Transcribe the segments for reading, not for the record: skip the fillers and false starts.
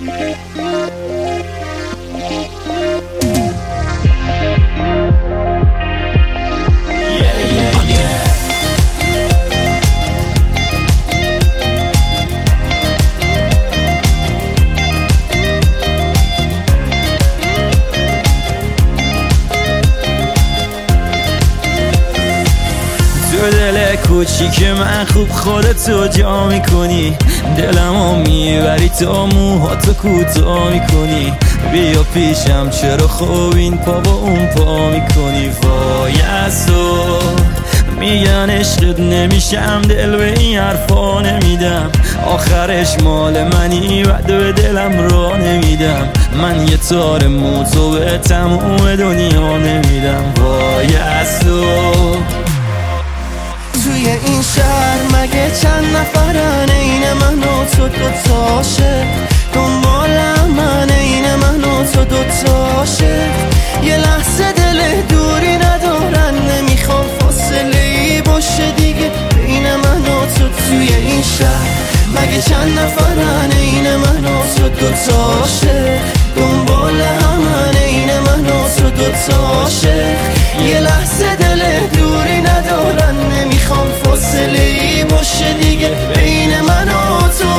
تو دل کوچیک من خوب خودتو جا میکنی، دلمو میبری تا موهاتو کوتاه میکنی. بیا پیشم چرا خوب این پا با اون پا میکنی. وای از تو میگن عشقت نمیشم، دل به این حرفا نمیدم. آخرش مال منی و به دلم را نمیدم. من یه تار موتو به تموم دنیا نمیدم. وای از تو توی این شهر مگه چند نفرن این من و تو دوتاشه، دنبال من این من و تو دوتاشه. یه لحظه دل دوری ندارن، نمیخوام فاصله ای باشه دیگه بین من و تو. توی این شهر مگه چند نفرن این من و تو دوتاشه، دنبال من این من و تو دوتاشه. یه لحظه دل دوری ندارن، نمیخوام فاصله ای باشه دیگه بین من و تو.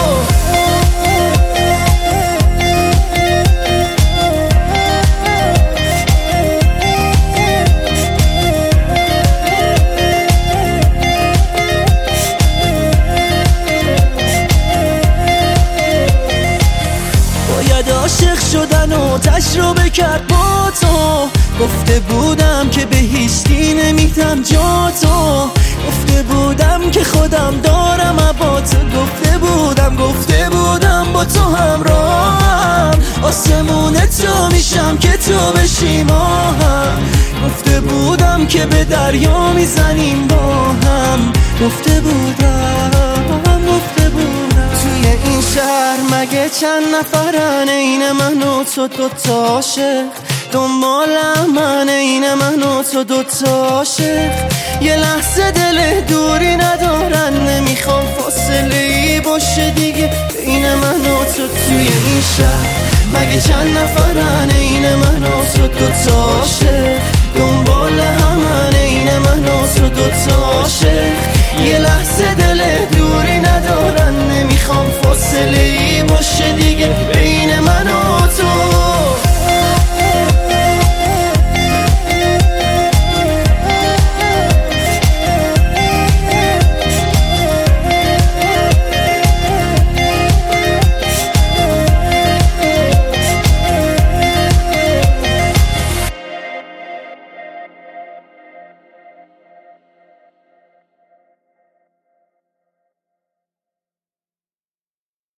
باید عاشق شدن و تجربه کرد با تو. گفته بودم که به هیچکی نمیدم جا تو. گفته بودم که خودم دارم با تو. گفته بودم با تو همراهم، آسمون تو میشم که تو بشی ماهم. گفته بودم که به دریا میزنیم با هم. گفته بودم توی این شهر مگه چند نفرن این من و تو دوتاشه، دنبال من این من و تو دوتاشه. یه لحظه دل دوری ندارن، نمیخوام فاصله ای باشه دیگه بین من و تو. توی این شهر مگه چند نفرن این من و تو دوتاشه، دنبال من این من و تو دوتاشه. یه لحظه دل دوری ندارن، نمیخوام فاصله ای باشه